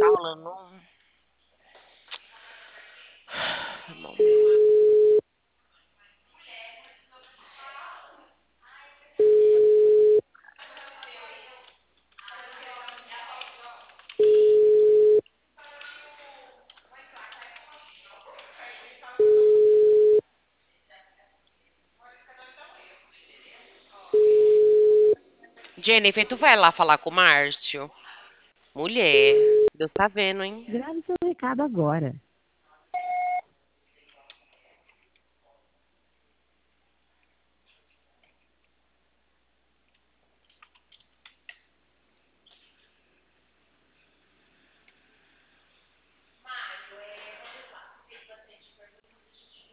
Tá rolando um. Tá bom. Jennifer, tu vai lá falar com o Márcio? Mulher, Deus tá vendo, hein? Grave seu recado agora.